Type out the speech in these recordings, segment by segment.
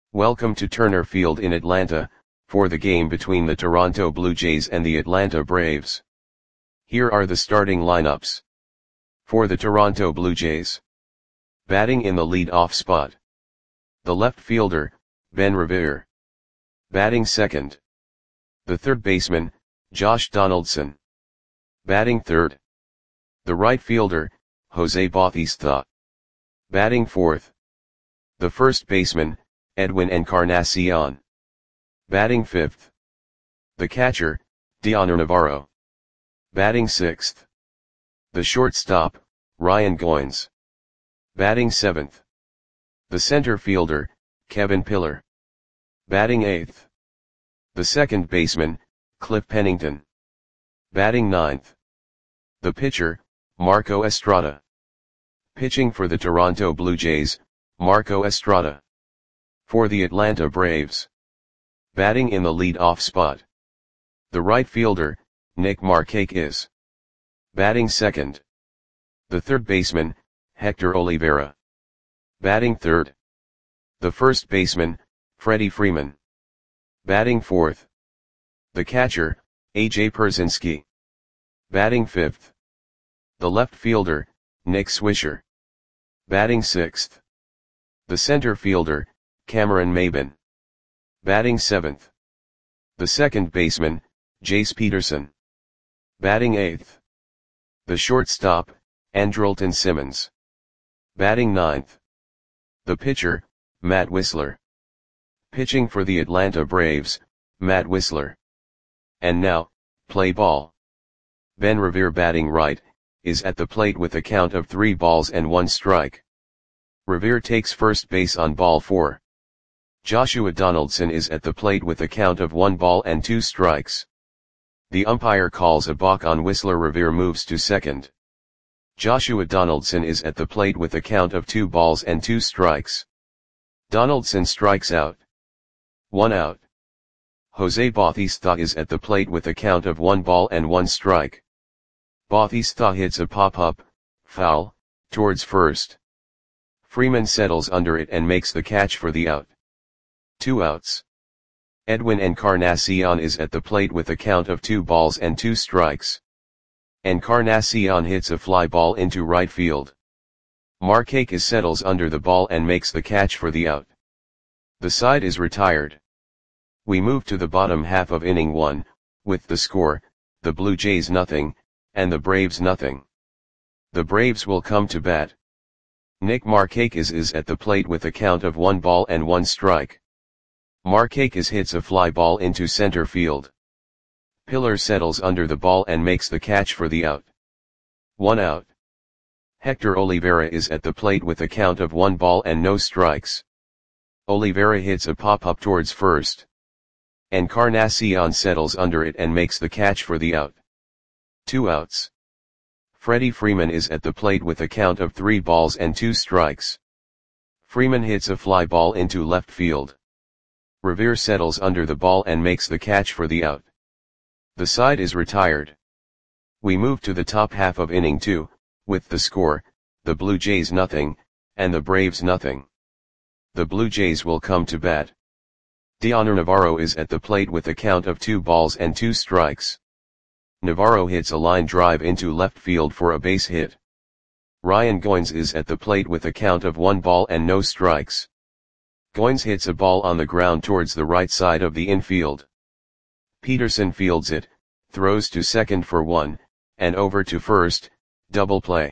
Welcome to Turner Field in Atlanta, for the game between the Toronto Blue Jays and the Atlanta Braves. Here are the starting lineups. For the Toronto Blue Jays. Batting in the lead-off spot. The left fielder, Ben Revere. Batting second. The third baseman, Josh Donaldson. Batting third. The right fielder, Jose Bautista. Batting fourth. The first baseman, Edwin Encarnacion. Batting fifth. The catcher, Dioner Navarro. Batting sixth. The shortstop, Ryan Goins. Batting seventh. The center fielder, Kevin Pillar. Batting eighth. The second baseman, Cliff Pennington. Batting ninth. The pitcher, Marco Estrada. Pitching for the Toronto Blue Jays, Marco Estrada. For the Atlanta Braves. Batting in the lead-off spot. The right fielder, Nick Markakis. Batting second. The third baseman, Hector Olivera. Batting third. The first baseman, Freddie Freeman. Batting fourth. The catcher, A.J. Pierzynski. Batting fifth. The left fielder, Nick Swisher. Batting sixth. The center fielder, Cameron Maybin. Batting seventh. The second baseman, Jace Peterson. Batting eighth. The shortstop, Andrelton Simmons. Batting ninth. The pitcher, Matt Wisler. Pitching for the Atlanta Braves, Matt Wisler. And now, play ball. Ben Revere batting right, is at the plate with a count of 3 balls and 1 strike. Revere takes first base on ball 4. Joshua Donaldson is at the plate with a count of 1 ball and 2 strikes. The umpire calls a balk on Wisler. Revere moves to second. Joshua Donaldson is at the plate with a count of 2 balls and 2 strikes. Donaldson strikes out. 1 out. Jose Bautista is at the plate with a count of 1 ball and 1 strike. Bautista hits a pop-up, foul, towards first. Freeman settles under it and makes the catch for the out. 2 outs. Edwin Encarnacion is at the plate with a count of 2 balls and 2 strikes. Encarnacion hits a fly ball into right field. Markakis settles under the ball and makes the catch for the out. The side is retired. We move to the bottom half of inning 1, with the score, the Blue Jays nothing, and the Braves nothing. The Braves will come to bat. Nick Markakis is at the plate with a count of 1 ball and 1 strike. Markakis hits a fly ball into center field. Pillar settles under the ball and makes the catch for the out. 1 out. Hector Olivera is at the plate with a count of 1 ball and no strikes. Olivera hits a pop-up towards first. Encarnacion settles under it and makes the catch for the out. 2 outs. Freddie Freeman is at the plate with a count of 3 balls and 2 strikes. Freeman hits a fly ball into left field. Revere settles under the ball and makes the catch for the out. The side is retired. We move to the top half of inning 2, with the score, the Blue Jays nothing, and the Braves nothing. The Blue Jays will come to bat. Dioner Navarro is at the plate with a count of 2 balls and 2 strikes. Navarro hits a line drive into left field for a base hit. Ryan Goins is at the plate with a count of 1 ball and no strikes. Goins hits a ball on the ground towards the right side of the infield. Peterson fields it, throws to second for 1, and over to first, double play.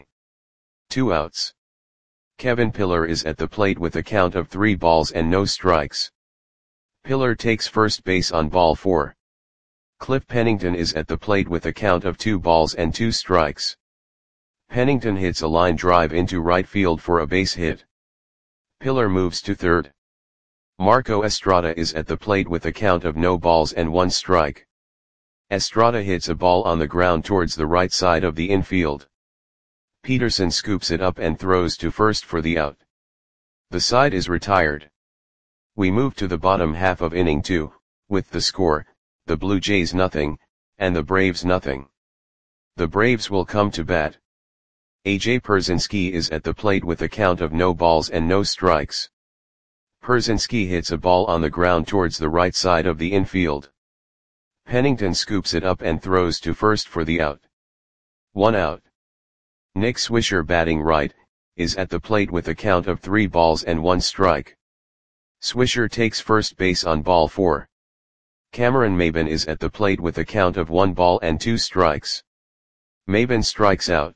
2 outs. Kevin Pillar is at the plate with a count of 3 balls and no strikes. Pillar takes first base on ball 4. Cliff Pennington is at the plate with a count of 2 balls and 2 strikes. Pennington hits a line drive into right field for a base hit. Pillar moves to third. Marco Estrada is at the plate with a count of no balls and 1 strike. Estrada hits a ball on the ground towards the right side of the infield. Peterson scoops it up and throws to first for the out. The side is retired. We move to the bottom half of inning 2, with the score, the Blue Jays nothing, and the Braves nothing. The Braves will come to bat. A.J. Pierzynski is at the plate with a count of no balls and no strikes. Persinski hits a ball on the ground towards the right side of the infield. Pennington scoops it up and throws to first for the out. 1 out. Nick Swisher, batting right, is at the plate with a count of 3 balls and 1 strike. Swisher takes first base on ball 4. Cameron Maybin is at the plate with a count of 1 ball and 2 strikes. Maybin strikes out.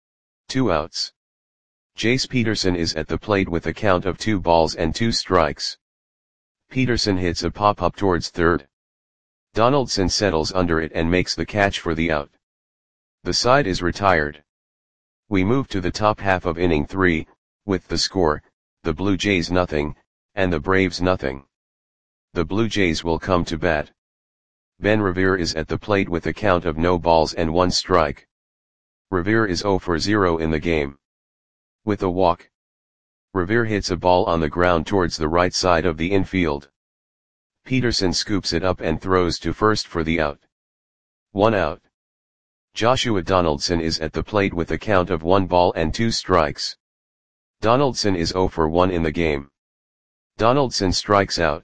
2 outs. Jace Peterson is at the plate with a count of 2 balls and 2 strikes. Peterson hits a pop-up towards third. Donaldson settles under it and makes the catch for the out. The side is retired. We move to the top half of inning 3, with the score, the Blue Jays nothing, and the Braves nothing. The Blue Jays will come to bat. Ben Revere is at the plate with a count of no balls and 1 strike. Revere is 0 for 0 in the game. With a walk. Revere hits a ball on the ground towards the right side of the infield. Peterson scoops it up and throws to first for the out. 1 out. Joshua Donaldson is at the plate with a count of 1 ball and 2 strikes. Donaldson is 0 for 1 in the game. Donaldson strikes out.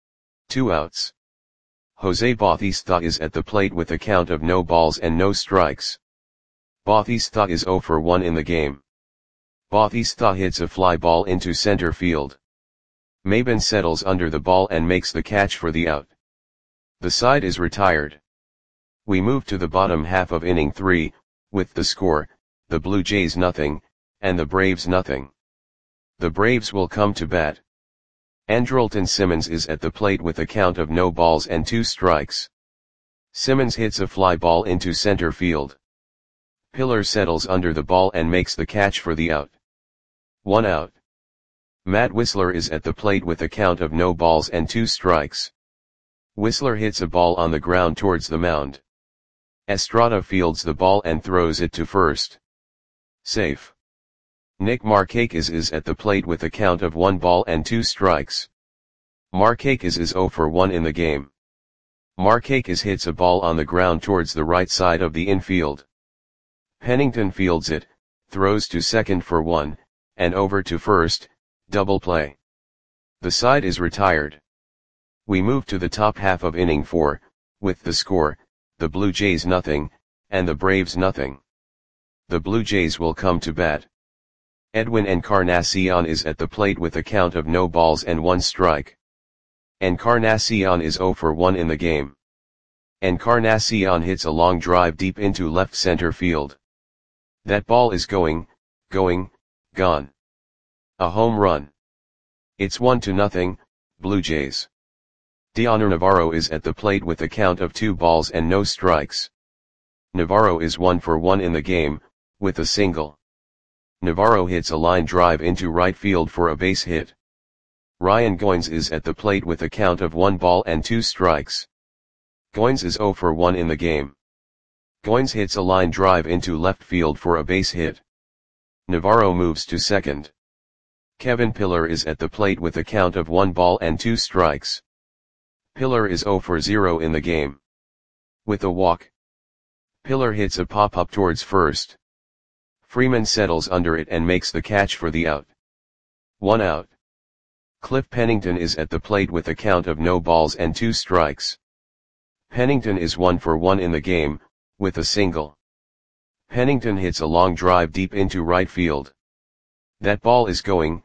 2 outs. Jose Bautista is at the plate with a count of no balls and no strikes. Bautista is 0 for 1 in the game. Bautista hits a fly ball into center field. Maybin settles under the ball and makes the catch for the out. The side is retired. We move to the bottom half of inning 3, with the score, the Blue Jays nothing, and the Braves nothing. The Braves will come to bat. Andrelton Simmons is at the plate with a count of no balls and 2 strikes. Simmons hits a fly ball into center field. Pillar settles under the ball and makes the catch for the out. 1 out. Matt Wisler is at the plate with a count of no balls and 2 strikes. Wisler hits a ball on the ground towards the mound. Estrada fields the ball and throws it to first. Safe. Nick Markakis is at the plate with a count of 1 ball and 2 strikes. Markakis is 0 for 1 in the game. Markakis hits a ball on the ground towards the right side of the infield. Pennington fields it, throws to second for 1, and over to first, double play. The side is retired. We move to the top half of inning 4, with the score, the Blue Jays nothing, and the Braves nothing. The Blue Jays will come to bat. Edwin Encarnacion is at the plate with a count of no balls and 1 strike. Encarnacion is 0 for 1 in the game. Encarnacion hits a long drive deep into left center field. That ball is going, gone. A home run. It's 1-0, Blue Jays. Dioner Navarro is at the plate with a count of 2 balls and no strikes. Navarro is 1 for 1 in the game, with a single. Navarro hits a line drive into right field for a base hit. Ryan Goins is at the plate with a count of 1 ball and 2 strikes. Goins is 0 for 1 in the game. Goins hits a line drive into left field for a base hit. Navarro moves to second. Kevin Pillar is at the plate with a count of 1 ball and 2 strikes. Pillar is 0 for 0 in the game. With a walk. Pillar hits a pop-up towards first. Freeman settles under it and makes the catch for the out. 1 out. Cliff Pennington is at the plate with a count of no balls and 2 strikes. Pennington is 1 for 1 in the game, with a single. Pennington hits a long drive deep into right field. That ball is going,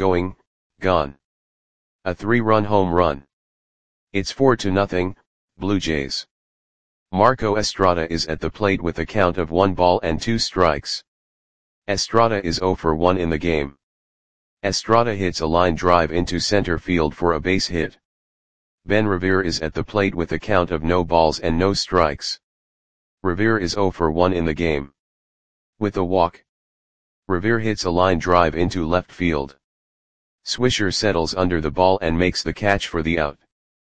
gone. A 3-run home run. It's 4-0, Blue Jays. Marco Estrada is at the plate with a count of 1 ball and 2 strikes. Estrada is 0 for 1 in the game. Estrada hits a line drive into center field for a base hit. Ben Revere is at the plate with a count of no balls and no strikes. Revere is 0 for 1 in the game. With a walk. Revere hits a line drive into left field. Swisher settles under the ball and makes the catch for the out.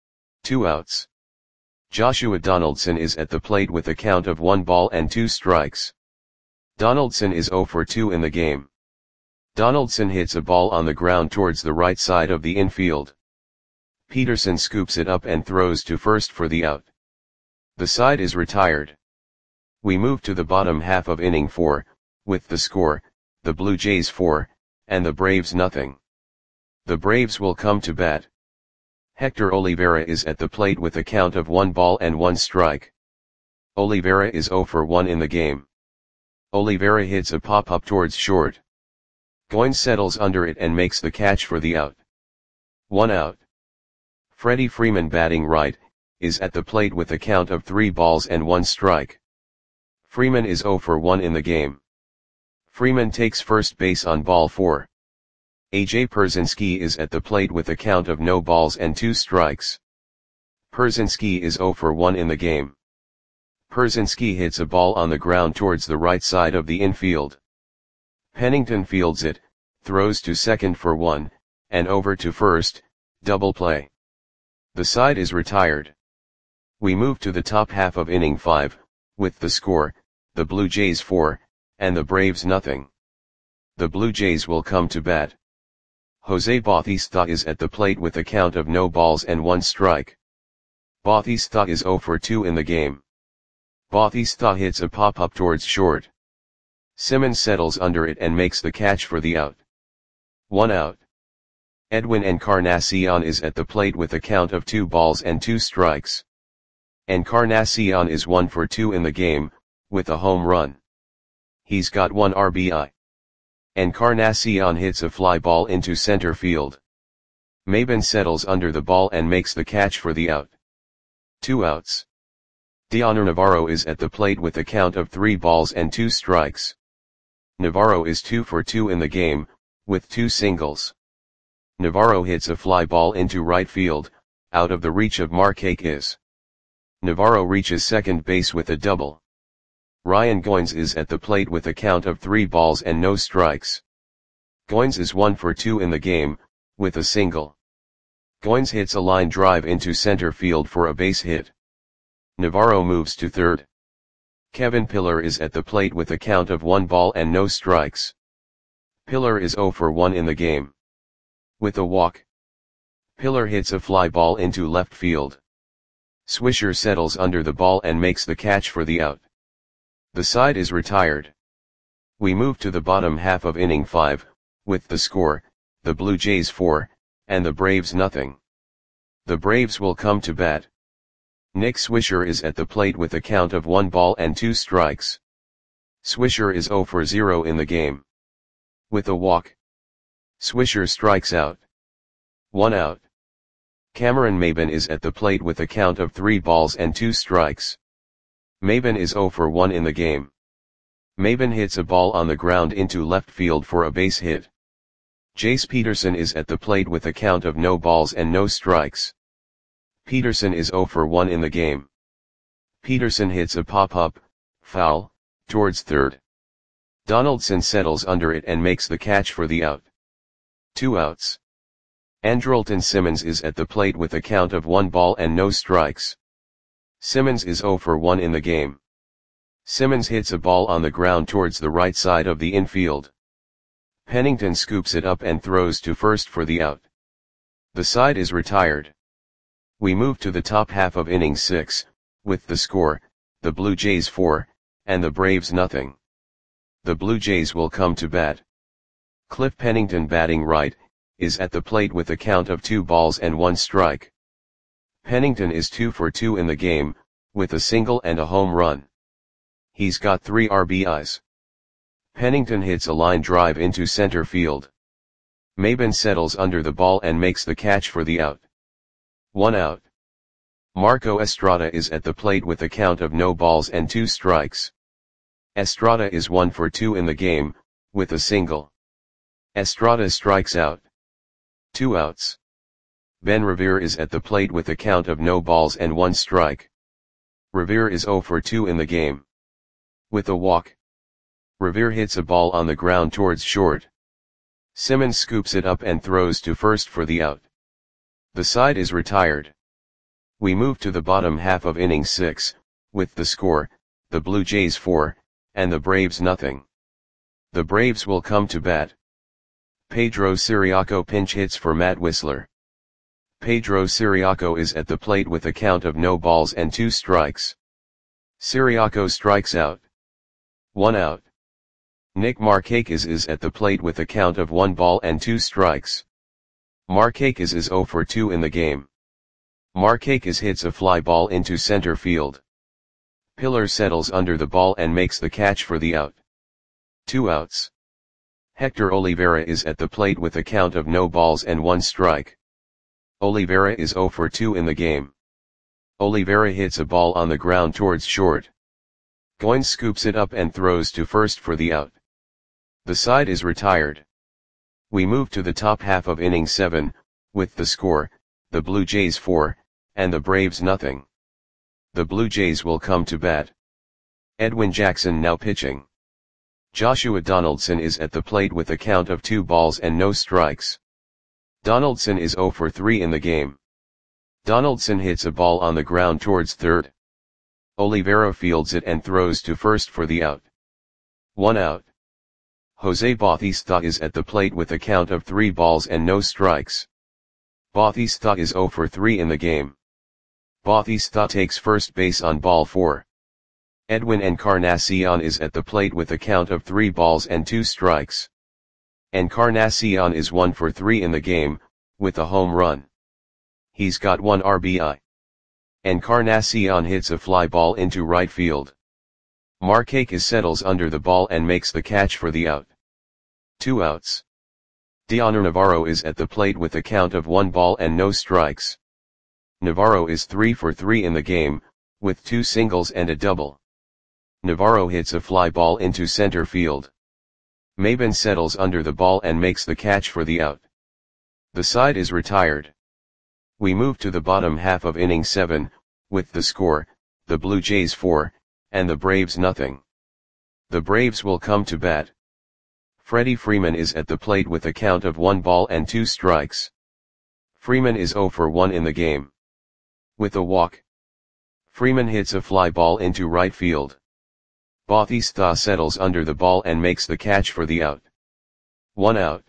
2 outs. Joshua Donaldson is at the plate with a count of 1 ball and 2 strikes. Donaldson is 0 for 2 in the game. Donaldson hits a ball on the ground towards the right side of the infield. Peterson scoops it up and throws to first for the out. The side is retired. We move to the bottom half of inning 4, with the score, the Blue Jays 4, and the Braves nothing. The Braves will come to bat. Hector Olivera is at the plate with a count of 1 ball and 1 strike. Olivera is 0 for 1 in the game. Olivera hits a pop-up towards short. Goins settles under it and makes the catch for the out. 1 out. Freddie Freeman, batting right, is at the plate with a count of 3 balls and 1 strike. Freeman is 0 for 1 in the game. Freeman takes first base on ball 4. A.J. Pierzynski is at the plate with a count of no balls and 2 strikes. Pierzynski is 0 for 1 in the game. Pierzynski hits a ball on the ground towards the right side of the infield. Pennington fields it, throws to second for 1, and over to first, double play. The side is retired. We move to the top half of inning 5, with the score, the Blue Jays 4, and the Braves nothing. The Blue Jays will come to bat. Jose Bautista is at the plate with a count of no balls and 1 strike. Bautista is 0 for 2 in the game. Bautista hits a pop-up towards short. Simmons settles under it and makes the catch for the out. 1 out. Edwin Encarnacion is at the plate with a count of 2 balls and 2 strikes. Encarnacion is 1 for 2 in the game, with a home run. He's got 1 RBI. Encarnacion hits a fly ball into center field. Maben settles under the ball and makes the catch for the out. 2 outs. Dioner Navarro is at the plate with a count of 3 balls and 2 strikes. Navarro is 2 for 2 in the game, with 2 singles. Navarro hits a fly ball into right field, out of the reach of Markakis. Navarro reaches second base with a double. Ryan Goins is at the plate with a count of 3 balls and no strikes. Goins is 1 for 2 in the game, with a single. Goins hits a line drive into center field for a base hit. Navarro moves to third. Kevin Pillar is at the plate with a count of 1 ball and no strikes. Pillar is 0 for 1 in the game. With a walk. Pillar hits a fly ball into left field. Swisher settles under the ball and makes the catch for the out. The side is retired. We move to the bottom half of inning 5, with the score, the Blue Jays 4, and the Braves nothing. The Braves will come to bat. Nick Swisher is at the plate with a count of 1 ball and 2 strikes. Swisher is 0 for 0 in the game. With a walk. Swisher strikes out. 1 out. Cameron Maben is at the plate with a count of 3 balls and 2 strikes. Maben is 0 for 1 in the game. Maben hits a ball on the ground into left field for a base hit. Jace Peterson is at the plate with a count of no balls and no strikes. Peterson is 0 for 1 in the game. Peterson hits a pop-up, foul, towards third. Donaldson settles under it and makes the catch for the out. 2 outs. Andrelton Simmons is at the plate with a count of 1 ball and no strikes. Simmons is 0 for 1 in the game. Simmons hits a ball on the ground towards the right side of the infield. Pennington scoops it up and throws to first for the out. The side is retired. We move to the top half of inning 6, with the score, the Blue Jays 4, and the Braves nothing. The Blue Jays will come to bat. Cliff Pennington, batting right, is at the plate with a count of 2 balls and 1 strike. Pennington is 2 for 2 in the game, with a single and a home run. He's got 3 RBIs. Pennington hits a line drive into center field. Maben settles under the ball and makes the catch for the out. 1 out. Marco Estrada is at the plate with a count of no balls and 2 strikes. Estrada is 1 for 2 in the game, with a single. Estrada strikes out. 2 outs. Ben Revere is at the plate with a count of no balls and 1 strike. Revere is 0 for 2 in the game. With a walk. Revere hits a ball on the ground towards short. Simmons scoops it up and throws to first for the out. The side is retired. We move to the bottom half of inning 6, with the score, the Blue Jays 4, and the Braves nothing. The Braves will come to bat. Pedro Ciriaco pinch hits for Matt Wisler. Pedro Ciriaco is at the plate with a count of no balls and 2 strikes. Ciriaco strikes out. 1 out. Nick Markakis is at the plate with a count of 1 ball and 2 strikes. Markakis is 0 for 2 in the game. Markakis hits a fly ball into center field. Pillar settles under the ball and makes the catch for the out. 2 outs. Hector Oliveira is at the plate with a count of no balls and 1 strike. Oliveira is 0 for 2 in the game. Oliveira hits a ball on the ground towards short. Goins scoops it up and throws to first for the out. The side is retired. We move to the top half of inning 7, with the score, the Blue Jays 4, and the Braves nothing. The Blue Jays will come to bat. Edwin Jackson now pitching. Joshua Donaldson is at the plate with a count of 2 balls and no strikes. Donaldson is 0 for 3 in the game. Donaldson hits a ball on the ground towards third. Oliveira fields it and throws to first for the out. 1 out. Jose Bautista is at the plate with a count of 3 balls and no strikes. Bautista is 0 for 3 in the game. Bautista takes first base on ball 4. Edwin Encarnacion is at the plate with a count of 3 balls and 2 strikes. Encarnacion is 1 for 3 in the game, with a home run. He's got 1 RBI. Encarnacion hits a fly ball into right field. Markakis settles under the ball and makes the catch for the out. 2 outs. Dioner Navarro is at the plate with a count of 1 ball and no strikes. Navarro is 3 for 3 in the game, with 2 singles and a double. Navarro hits a fly ball into center field. Maben settles under the ball and makes the catch for the out. The side is retired. We move to the bottom half of inning 7, with the score, the Blue Jays 4, and the Braves nothing. The Braves will come to bat. Freddie Freeman is at the plate with a count of 1 ball and 2 strikes. Freeman is 0 for 1 in the game. With a walk, Freeman hits a fly ball into right field. Bautista settles under the ball and makes the catch for the out. 1 out.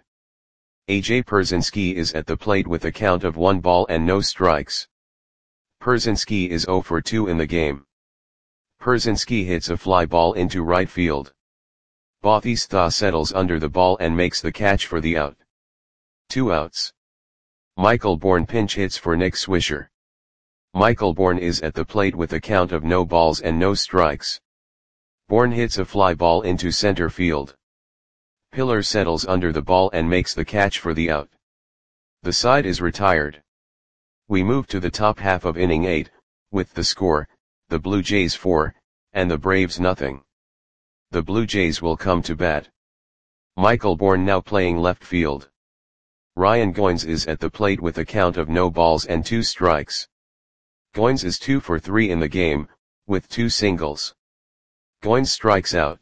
AJ Pierzynski is at the plate with a count of 1 ball and no strikes. Pierzynski is 0 for 2 in the game. Pierzynski hits a fly ball into right field. Bautista settles under the ball and makes the catch for the out. 2 outs. Michael Bourne pinch hits for Nick Swisher. Michael Bourne is at the plate with a count of no balls and no strikes. Bourne hits a fly ball into center field. Pillar settles under the ball and makes the catch for the out. The side is retired. We move to the top half of inning 8, with the score, the Blue Jays 4, and the Braves nothing. The Blue Jays will come to bat. Michael Bourne now playing left field. Ryan Goins is at the plate with a count of no balls and 2 strikes. Goins is 2 for 3 in the game, with 2 singles. Goins strikes out.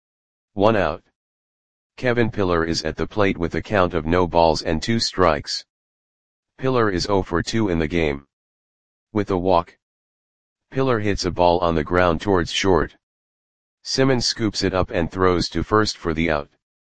1 out. Kevin Pillar is at the plate with a count of no balls and 2 strikes. Pillar is 0 for 2 in the game. With a walk, Pillar hits a ball on the ground towards short. Simmons scoops it up and throws to first for the out.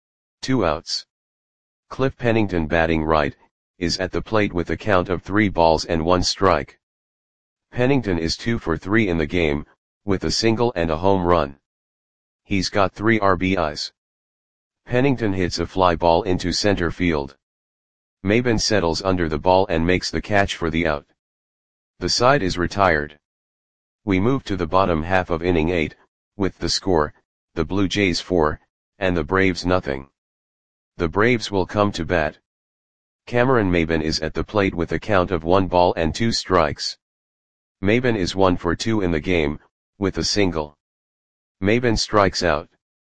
2 outs. Cliff Pennington batting right, is at the plate with a count of 3 balls and 1 strike. Pennington is 2 for 3 in the game, with a single and a home run. He's got 3 RBIs. Pennington hits a fly ball into center field. Maben settles under the ball and makes the catch for the out. The side is retired. We move to the bottom half of inning 8, with the score, the Blue Jays 4, and the Braves nothing. The Braves will come to bat. Cameron Maben is at the plate with a count of 1 ball and 2 strikes. Maben is 1 for 2 in the game, with a single. Maben strikes out.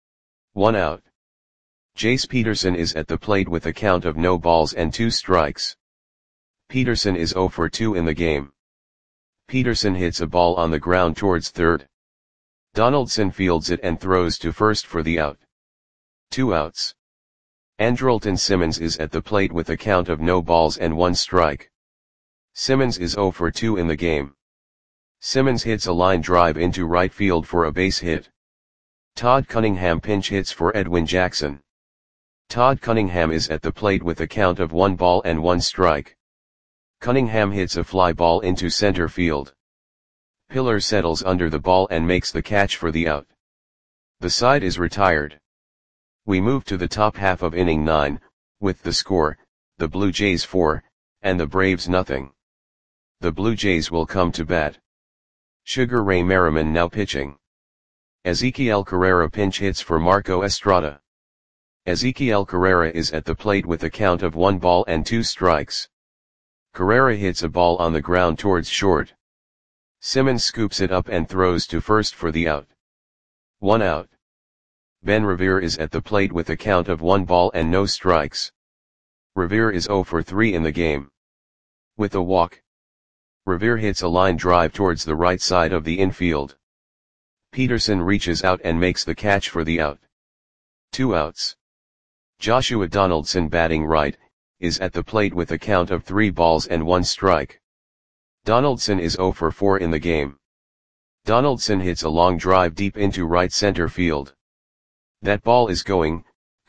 1 out. Jace Peterson is at the plate with a count of no balls and 2 strikes. Peterson is 0 for 2 in the game. Peterson hits a ball on the ground towards third. Donaldson fields it and throws to first for the out. 2 outs. Andrelton Simmons is at the plate with a count of no balls and 1 strike. Simmons is 0 for 2 in the game. Simmons hits a line drive into right field for a base hit. Todd Cunningham pinch hits for Edwin Jackson. Todd Cunningham is at the plate with a count of 1 ball and 1 strike. Cunningham hits a fly ball into center field. Pillar settles under the ball and makes the catch for the out. The side is retired. We move to the top half of inning 9, with the score, the Blue Jays 4, and the Braves nothing. The Blue Jays will come to bat. Sugar Ray Merriman now pitching. Ezequiel Carrera pinch hits for Marco Estrada. Ezequiel Carrera is at the plate with a count of 1 ball and 2 strikes. Carrera hits a ball on the ground towards short. Simmons scoops it up and throws to first for the out. 1 out. Ben Revere is at the plate with a count of 1 ball and no strikes. Revere is 0 for 3 in the game. With a walk, Revere hits a line drive towards the right side of the infield. Peterson reaches out and makes the catch for the out. 2 outs. Joshua Donaldson, batting right, is at the plate with a count of 3 balls and 1 strike. Donaldson is 0 for 4 in the game. Donaldson hits a long drive deep into right center field. That ball is gone.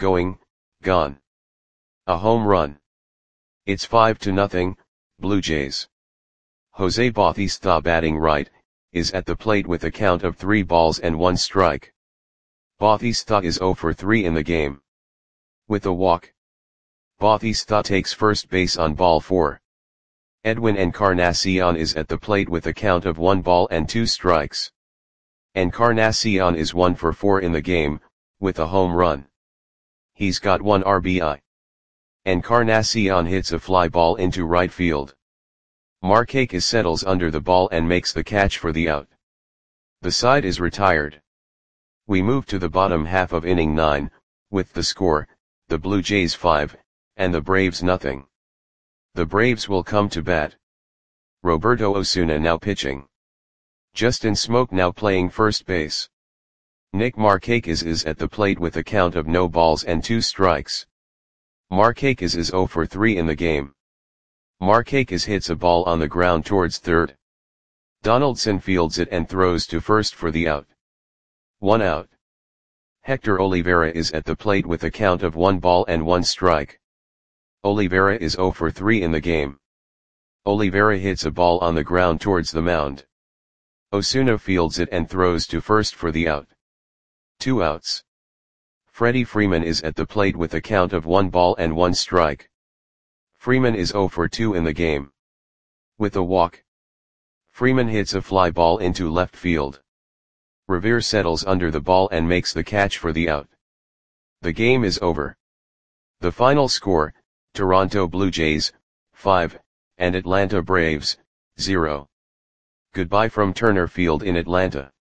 A home run. It's 5-0, Blue Jays. Jose Bautista, batting right, is at the plate with a count of 3 balls and 1 strike. Bautista is 0 for 3 in the game. With a walk, Bautista takes first base on ball 4. Edwin Encarnacion is at the plate with a count of 1 ball and 2 strikes. Encarnacion is 1 for 4 in the game, with a home run. He's got 1 RBI. Encarnacion hits a fly ball into right field. Markakis settles under the ball and makes the catch for the out. The side is retired. We move to the bottom half of inning 9, with the score, the Blue Jays 5, and the Braves nothing. The Braves will come to bat. Roberto Osuna now pitching. Justin Smoke now playing first base. Nick Markakis is at the plate with a count of no balls and 2 strikes. Markakis is 0 for 3 in the game. Markakis hits a ball on the ground towards third. Donaldson fields it and throws to first for the out. 1 out. Hector Olivera is at the plate with a count of 1 ball and 1 strike. Olivera is 0 for 3 in the game. Olivera hits a ball on the ground towards the mound. Osuna fields it and throws to first for the out. 2 outs. Freddie Freeman is at the plate with a count of 1 ball and 1 strike. Freeman is 0 for 2 in the game. With a walk, Freeman hits a fly ball into left field. Revere settles under the ball and makes the catch for the out. The game is over. The final score, Toronto Blue Jays, 5, and Atlanta Braves, 0. Goodbye from Turner Field in Atlanta.